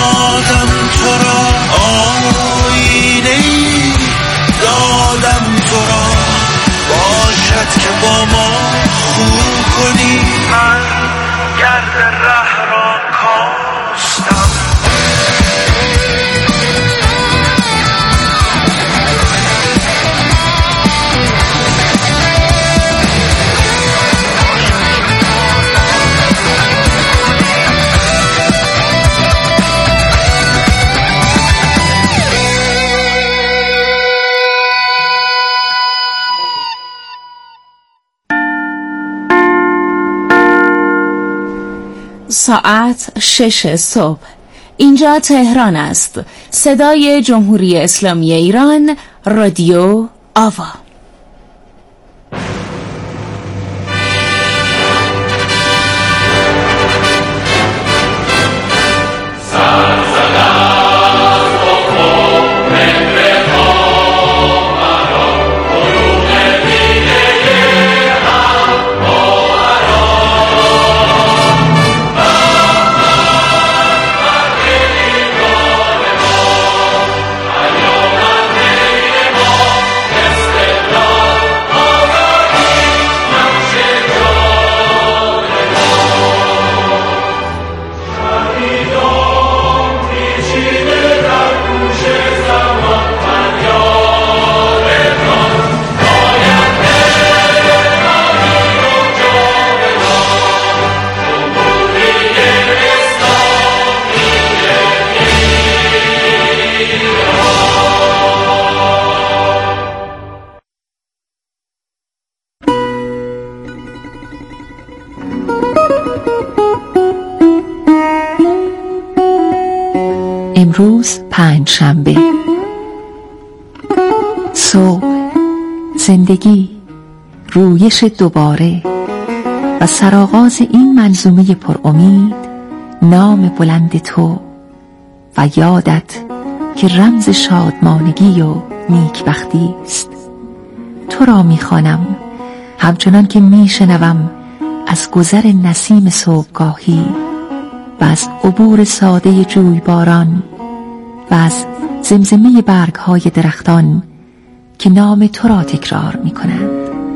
دادم تو را آینه‌ای، دادم تو را باشد که با ما خو کنی. من گرد ره را کاستم، ساعت 6 صبح. اینجا تهران است. صدای جمهوری اسلامی ایران، رادیو آوا. امروز پنجشنبه. صبح، زندگی، رویش دوباره و سرآغاز این منظومه پر امید، نام بلند تو و یادت که رمز شادمانگی و نیکبختی است. تو را می‌خوانم همچنان که میشنوم از گذر نسیم صبحگاهی و از عبور ساده جویباران و از زمزمه برگ‌های درختان که نام تو را تکرار می‌کنند.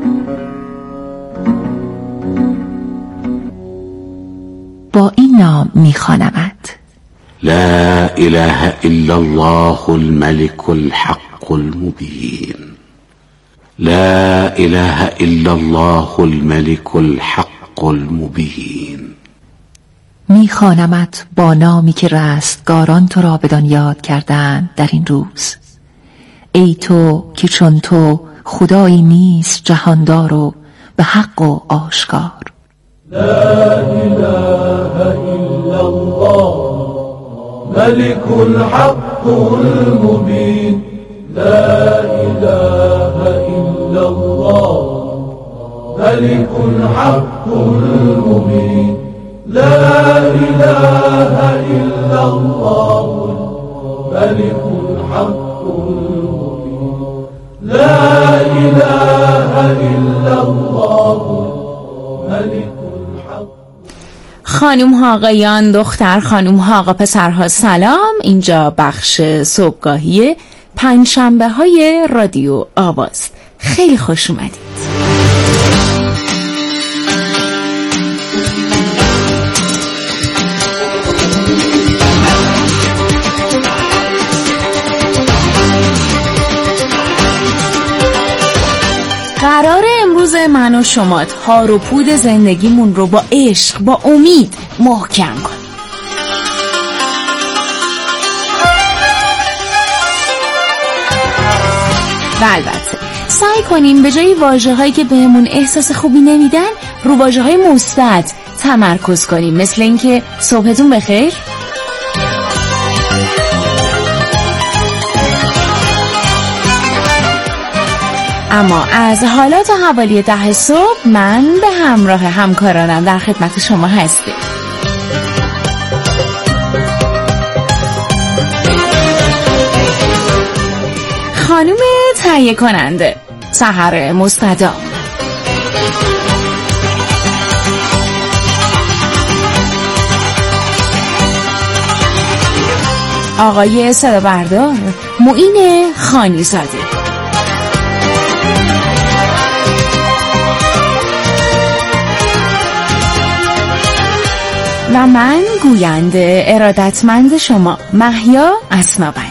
با این نام می‌خوانمت: لا اله الا الله الملك الحق المبين. لا اله الا الله الملك الحق المبين. میخوانمت با نامی که رستگاران تو را بدان یاد کردند در این روز. ای تو که چون تو خدایی نیست جهاندار و به حق و آشکار. لا اله الا الله ملك الحق المبين. لا اله الا الله ملك الحق المبين. لا اله الا الله ملك الحق المبين. لا اله الا الله ملك الحق. خانوم ها آقایان، دختر خانوم ها آقا پسرها، سلام. اینجا بخش صبحگاهی پنجشنبه های رادیو آواست. خیلی خوش اومدید. قرار امروز من و شما تار و پود زندگیمون رو با عشق، با امید محکم کنیم. و البته سعی کنیم به جای واژه‌هایی که بهمون احساس خوبی نمیدن رو واژه‌های مثبت تمرکز کنیم، مثل اینکه صبحتون بخیر. اما از حالا تا حوالی 10 صبح من به همراه همکارانم در خدمت شما هستیم. خانم تهیه کننده سحر مستدام، آقای صدا بردار معین خانی زاده و من گوینده ارادتمند شما مهیا اسماوندی.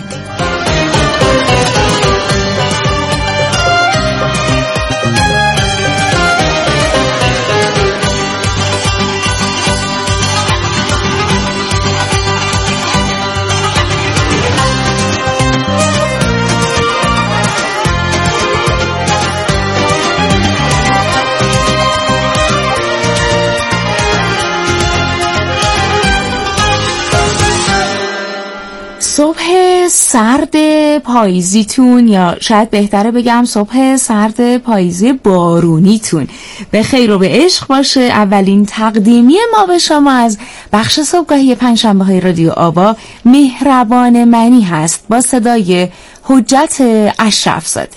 صبح سرد پاییزیتون، یا شاید بهتره بگم صبح سرد پاییزی بارونیتون به خیر و به عشق باشه. اولین تقدیمی ما به شما از بخش صبحگاهی پنجشنبه های رادیو آوا مهربان منی هست با صدای حجت اشرف زاده.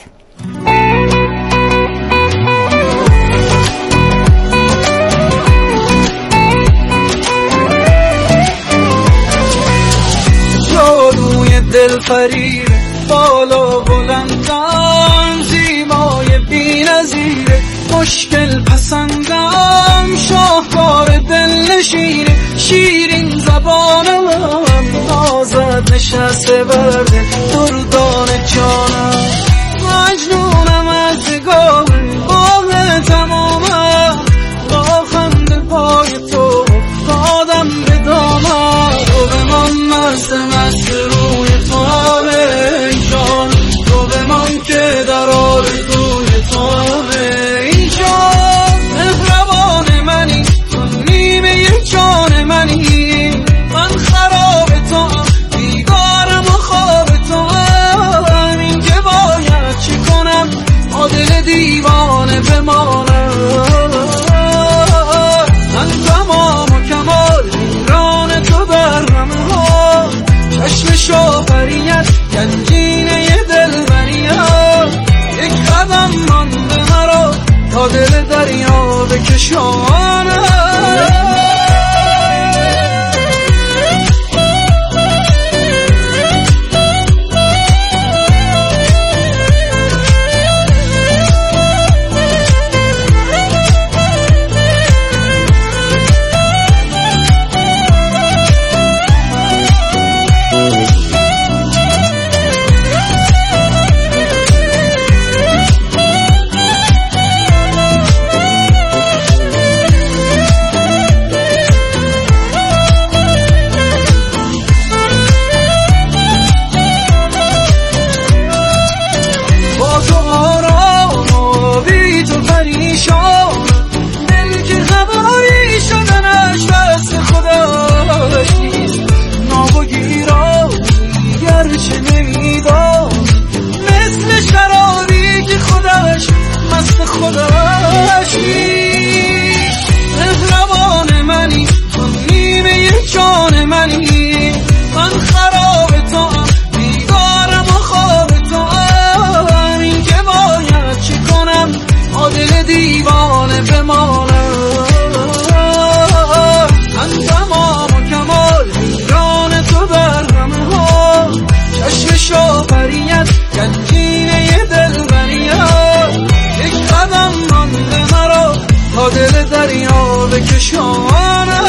دل فریب بالا بلندم، زیبای بی نظیره، مشکل پسندم، شاهکار دل نشینه، شیرین زبانم، آزاد نشسته برده دردان جانم، مجنونم از نگاه باغ تمامم، با خنده پای تو افتادم به دامم، تو به من مست روی توامه جان، تو به من که در آرزوی توامه این جان، مهربان منی، تو نیمه جان منی، من خراب توام، بیدارم و خواب توام، این که باید چی کنم تا دل دیوانه بمانم، من تمام و کمال ایران تو برم ها، چشم شوهریت گنجینه دلبریت، یک قدم مانده مرا تا دل دریا بکشانم. مهربان منی، تو نیمه جان منی، من خراب توام، بیدارم و خواب توام، این که باید چی کنم تا دل دیوانه بمانم، من تمام و کمال ایران تو برم ها، چشم شوهریت گنجینه دلبریت، یک قدم مانده مرا تا دل دریا بکشانم.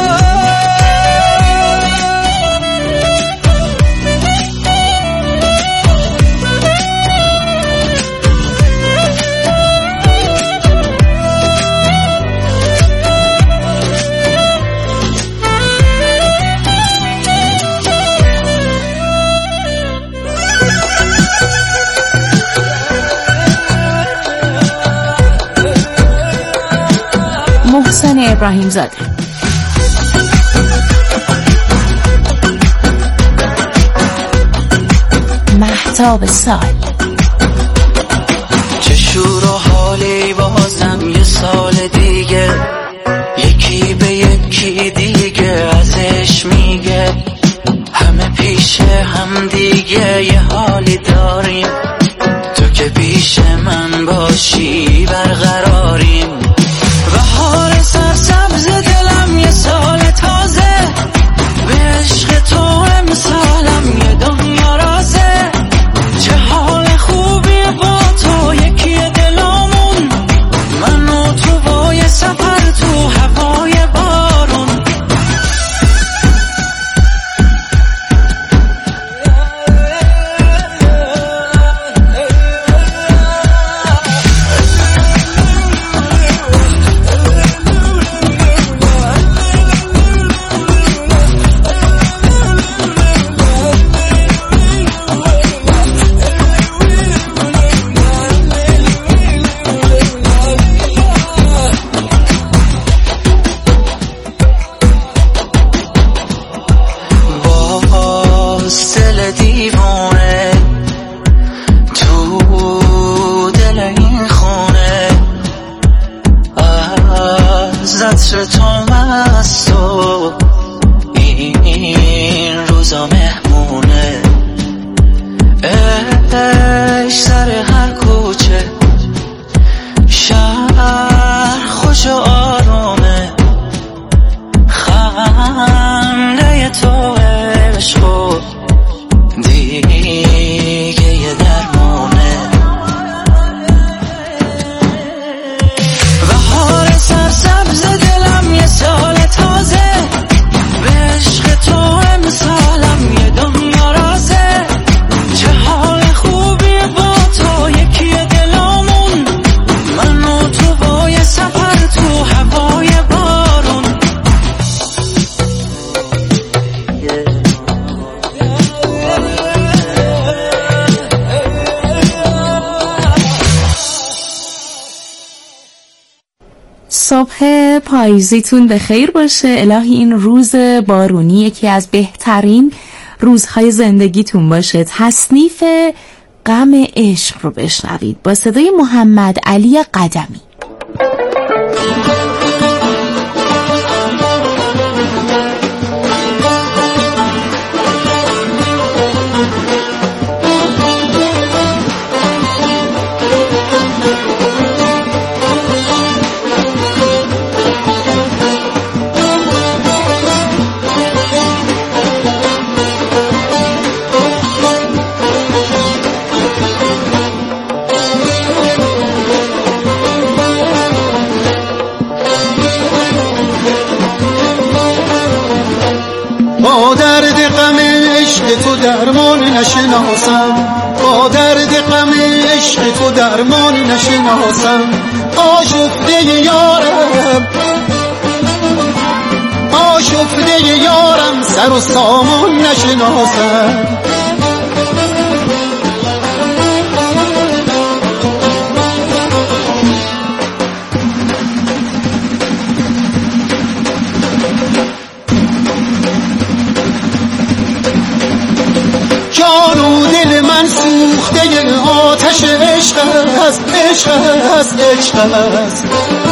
محسن ابراهیم زاده. مهتاب سال. چه شور و حالی بازم یه سال دیگه، یکی به یکی دیگه ازش میگه، همه پیش هم دیگه یه حالی داریم، تو که پیش من باشی برقراریم، بهار سرسبز دلم یه سال تازه، به عشق تو امسالم صبح پاییزیتون به خیر باشه. الهی این روز بارونی یکی از بهترین روزهای زندگیتون باشه. تصنیف غم عشق رو بشنوید با صدای محمد علی قدمی. با درد غم عشق تو درمان نشناسم، با درد غم عشق تو درمان نشناسم. آشفته یارم، آشفته یارم، سر و سامان نشناسم. جان و دل من سوخته آتش عشق است، عشق است، عشق است.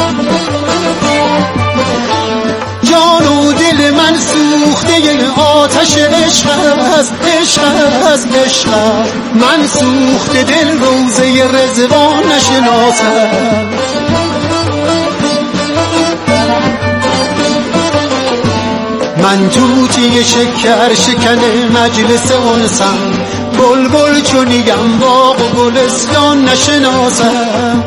جان و دل من سوخته آتش عشق است، عشق است، عشق است. من سوخته دل روزه رضوان نشناسم. من توتی شکر شکن مجلس انسم، بلبل چونیم باغ و گلستان نشناسم.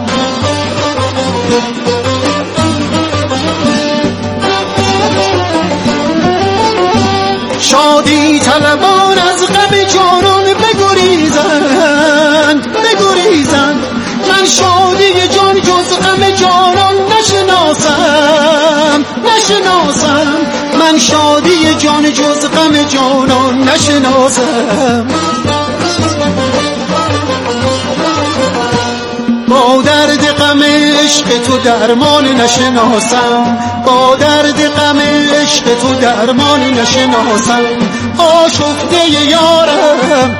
شادی طلبان از غم جانان بگریزند، بگریزند. من شادی جان جز غم جانان نشناسم، نشناسم. من شادی جان جز غم جانان نشناسم. با درد غم عشق تو درمان نشناسم، با درد غم عشق تو درمان نشناسم. آشفته یارم،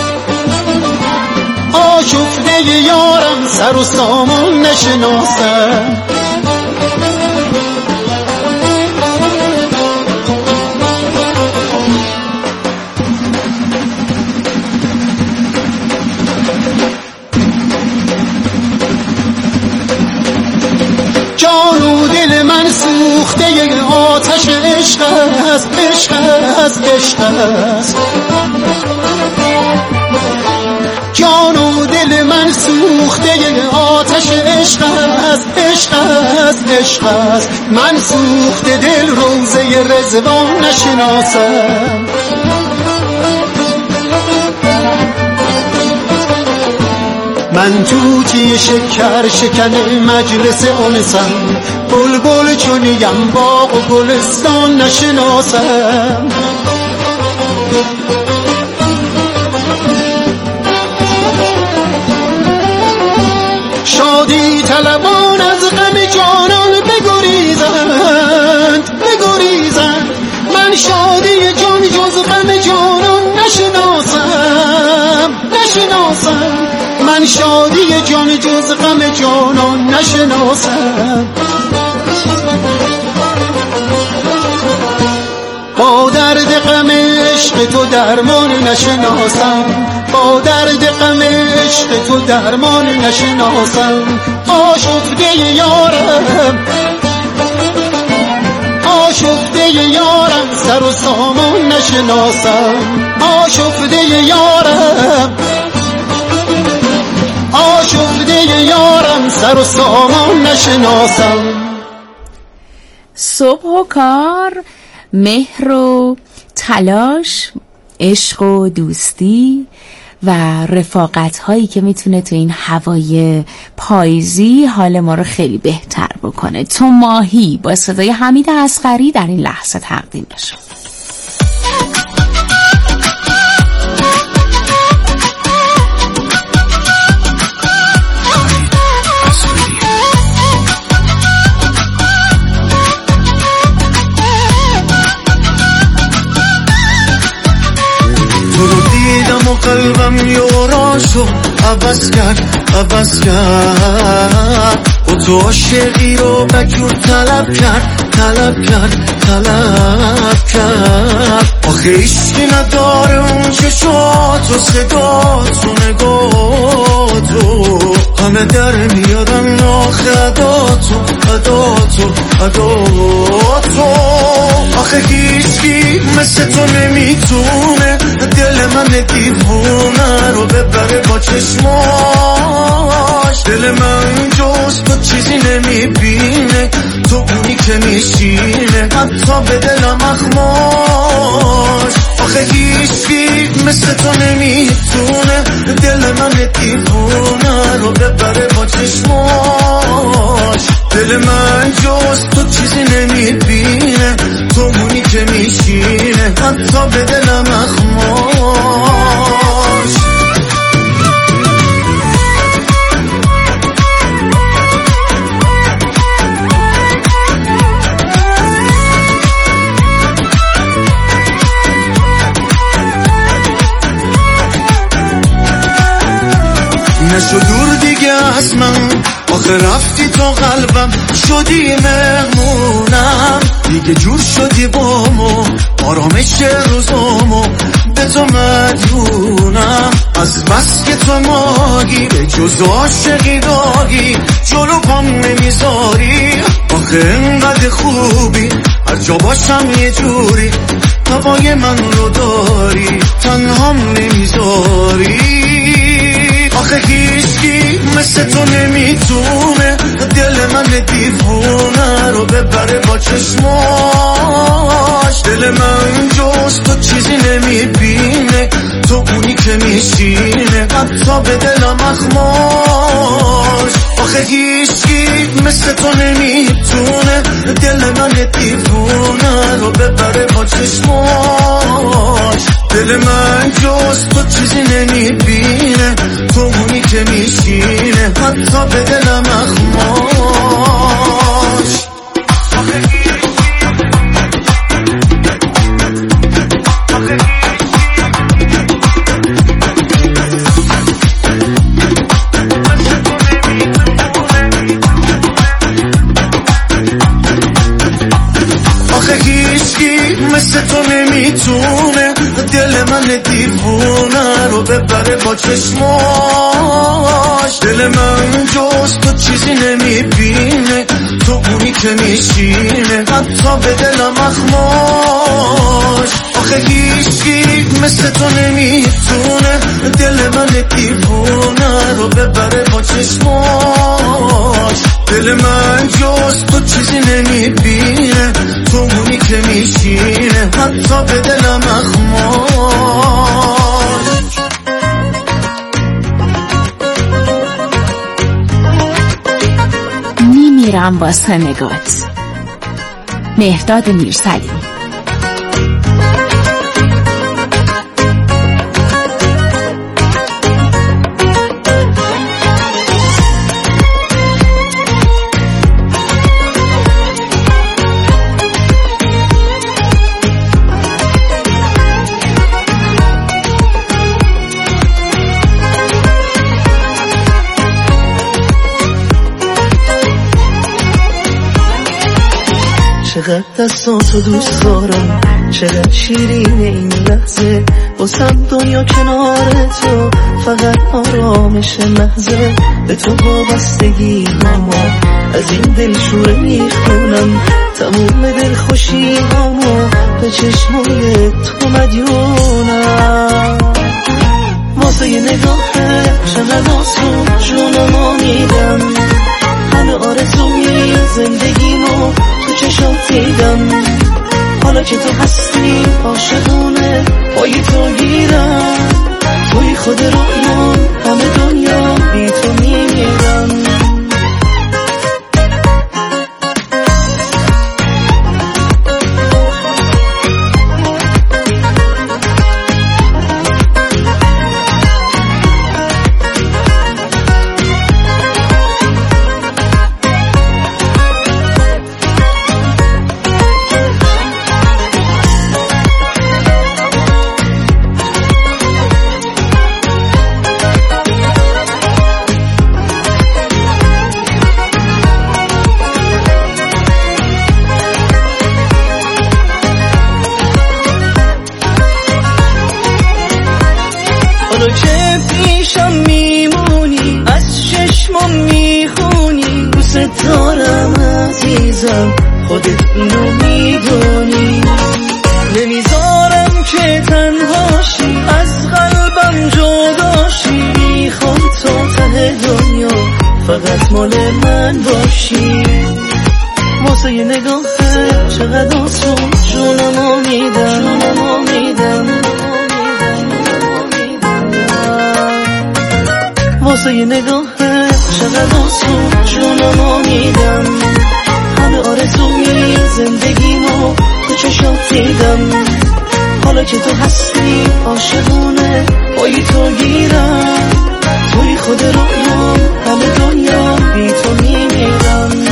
آشفته یارم، سر و سامان نشناسم. جان و دل من سوخته آتش عشق است، عشق است، عشق است. جان و دل من سوخته آتش عشق است، عشق است، عشق است. من سوخته دل روزه رضوان نشناسم. من توتی شکر شکن مجلس انسم، بلبل چونیم باغ و گلستان نشناسم. شادی طلبان از غم جانان بگریزند، بگریزند. من شادی جان جز غم جانان نشناسم، نشناسم. من شادی جان جز غم جانان نشناسم. با درد غم عشق تو درمان نشناسم، با درد غم عشق تو درمان نشناسم. آشفته یارم، آشفته یارم، سر و سامان نشناسم. آشفته یارم، آشفته یارم، سر و سامان نشناسم. صبح و کار، مهر و تلاش، عشق و دوستی و رفاقت هایی که میتونه تو این هوای پاییزی حال ما رو خیلی بهتر بکنه. تو ماهی با صدای حمید اصغری در این لحظه تقدیم بشه. دلم و قلبم یوران شد، عوض کرد و تو عاشقی رو بجور طلب کرد آخه عشقی نداره اون چشات و صدات و نگات و همه در میارن آخه عداتو آخه هیچی مثل تو نمیتونه دل من دیوونه رو ببره با چشماش. دل من جز تو چیزی نمیبینه، تو اونی که میشینه حتی به دلم اخماش. آخه هیچی مثل تو نمیتونه دل من دیوونه رو ببره با چشماش. دل من جز تو چیزی نمیبینه، تو اونی که میشینه حتی به دلم اخماش. نشو دور دیگه از من، آخه رفتی تو قلبم شدی مهمونم، دیگه جور شدی بامو آرامش روزامو به تو مدیونم. از بس که تو ماگی به جز عاشقی داگی جلو پام نمیذاری. آخه انقدر خوبی هر جا باشم یه جوری هوای من رو داری، تنهام نمیذاری. آخه هیچی مثل تو نمیتونه دل من دیوونه رو ببره با چشماش. دل من جز تو چیزی نمیبینه، تو اونی که میشینه حتی به دلم اخماش. آخه هیچی مثل تو نمیتونه دل من دیوونه رو ببره با چشماش. دل من جز تو چیزی نمیبینه، تو اونی که میشینه حتی به دلم اخماش. آخه هیچی مثل تو نمیتونه دل من دیوونه رو ببره با چشماش. دل من جز تو چیزی نمیبینه، تو اونی که میشینه حتی به دلم اخماش. آخه هیچی مثل تو نمیتونه دل من دیوونه رو ببره با چشماش. دل من جز تو چیزی نمیبینه، تو اونی که میشینه حتی به دلم اخماش. میمیرم واسه نگات. مهرداد میرسلی. چقدر دستاتو دوست دارم، چقدر شیرین این لحظه، واسم دنیا کنار تو فقط آرامش محضه. به تو وابستگی ماما از این دلشوره میخونم، تموم دلخوشی هامو به چشمای تو مدیونم. واسه یه نگاهه چقدر آسون جونمو میدم، همه آرزوی زندگیمو تو چشات دیدم. حالا که تو هستی عاشقونه پای تو گیرم، توی خود رویام همه دنیا بی تو میمیرم. حالا که پیشم میمونی از چشمم میخونی دوست دارم عزیزم خودت اینو میدونی نمیذارم که تنهاشی از قلبم جداشی میخوام تا ته دنیا فقط مال من باشی واسه یه نگاهت چقدر آسون جونمو میدم واسه یه نگاهت چقدر آسون جونمو میدم همه آرزوی زندگیمو تو چشات دیدم حالا که تو هستی عاشقونه پای تو گیرم توی خود رویام همه دنیا بی تو میمیرم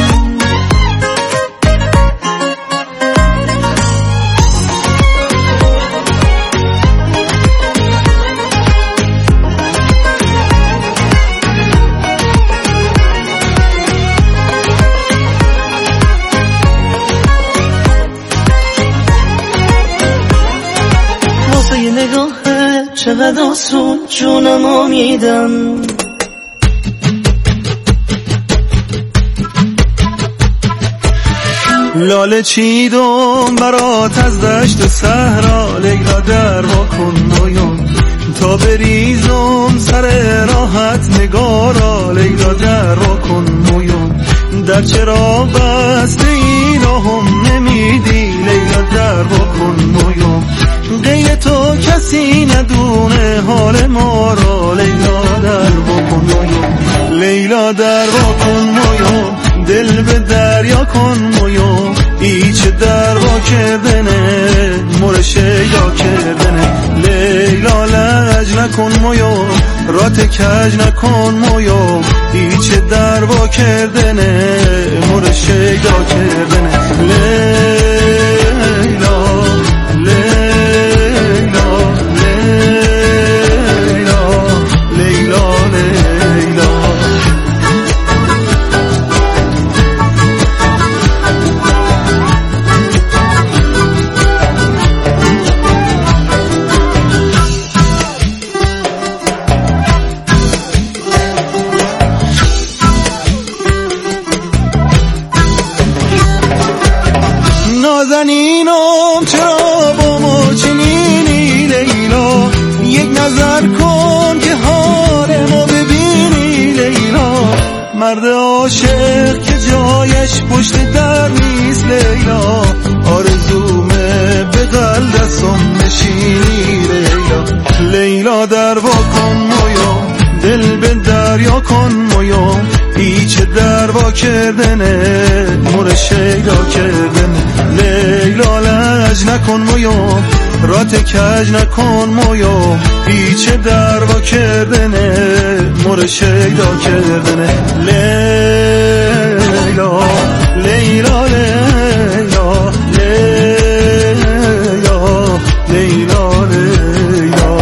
چقدر آسون جونمو میدم لاله چیدم برات از دشت صحرا لیلا در واکن نویون تا بریزم سر راحت نگارا لیلا در واکن نویون در چرا بسته ای راهم نمیدی لیلا در واکن نویون غیر تو کسی ندونه حال ما را لیلا در واکن نویون لیلا در واکن نویون دل به دریا کن مویوم ایچه در وا کردنه مرشه یا کردنه لیلا لج نکن مویوم رات کج نکن مویوم ایچه در وا کردنه مرشه یا کردنه لیلا نازنینم چرا با ما چنینی لیلا یک نظر کن که حال ما ببینی لیلا مرد عاشق که جایش پشت در نیست لیلا آرزومه به قلب دستم نشینی لیلا لیلا در واکن مویوم دل به دریا کن مویوم ایچه در وا کردنه مرشه یا کردنه لیلا لج نکن مویوم رات کج نکن مویوم ایچه در وا کردنه مرشه یا کردنه لیلا لیلا لیلا لیلا لیلا لیلا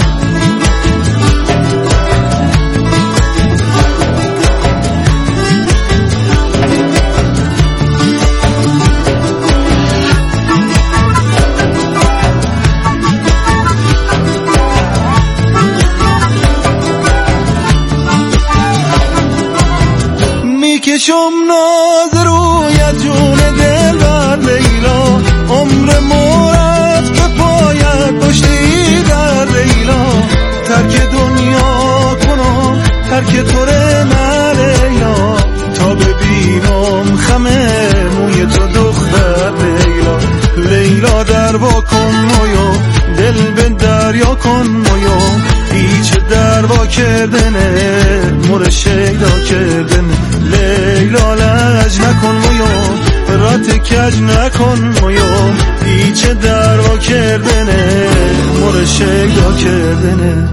میکشم ناز رویت جون دل بر لیلا عمر مرد که پاید پشتی در لیلا ترک دنیا کنم ترک طور من لیلا تا ببینم خمه موی تو دختر لیلا لیلا در واکن مویو دل به دریا کن مویو ایچه در وا کردنه مرشه دا کردنه لیلا لج نکن مویوم رات کج نکن مویوم ایچه در وا کردنه مرشه دا کردنه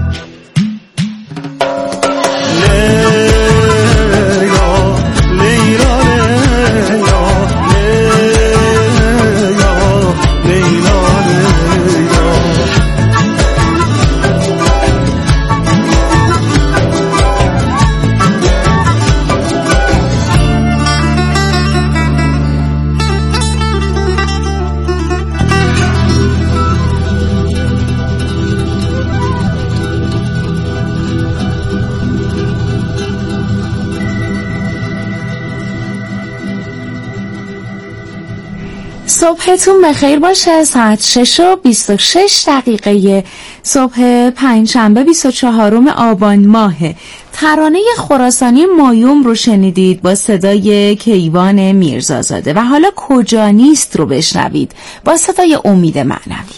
صبحتون بخیر باشه. ساعت 6:26 صبح پنجشنبه 24 آبان ماه. ترانه خراسانی مایوم رو شنیدید با صدای کیوان میرزازاده و حالا کجا نیست رو بشنوید با صدای امید معنوی.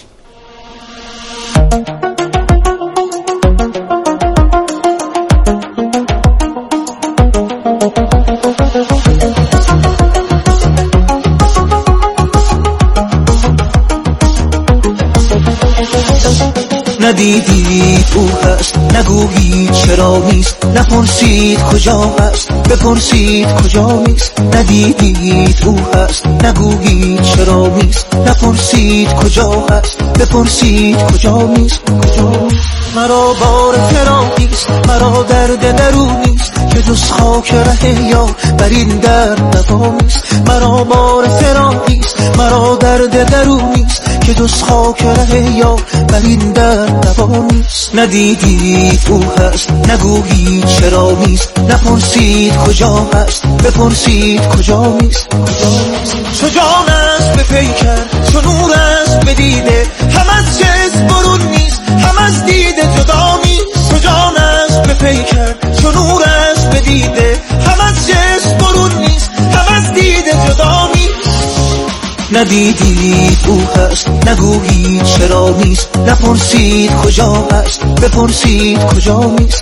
ندیدید او هست نگویید چرا نیست، نپرسید کجا هست بپرسید کجا نیست. ندیدید او هست نگویید چرا نیست، نپرسید کجا هست بپرسید کجا نیست. مرا بار فراقیست، مرا درد درونیست که جز خاک ره یا بر این در نوامیست. مرا بار فراقیست، مرا درد درونیست که جز خاک ره یا بر این در نوامیست. ندیدید او هست نگویید چرا نیست، نپرسید کجا هست بپرسید کجا نیست. چو جان است به پیکر، چو نور است به دیده، هم از جسم برون نیست هم از دیده جدا نیست. چو جان است به پیکر، چو نور است به دیده، هم از جسم برون نیست هم از دیده جدا نیست. ندیدید او هست نگویید چرا نیست، نپرسید کجا هست بپرسید کجا نیست.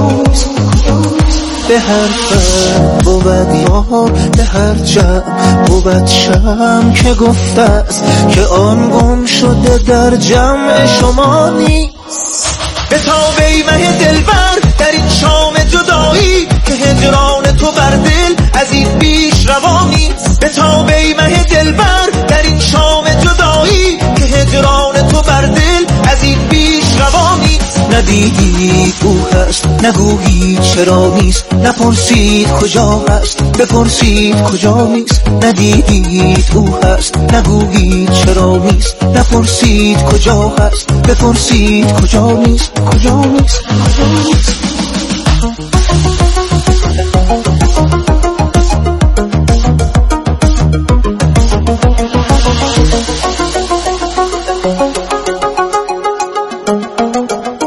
به هر فرد بود یار، به هر جمع بود شم که گفته است که آن گم شده در جمع شما نیست. به تابه مه دلبر در این شام جدایی که هجران تو بر دل از این بیش روا نیست. به تابه مه دلبر در این شام جدایی که هجران تو بر دل از این بیش روا نیست. ندیدید او هست نگویید چرا نیست، نپرسید کجا هست بپرسید کجا نیست. ندیدید او هست نگویید چرا نیست، نپرسید کجا هست بپرسید کجا نیست. کجا نیست.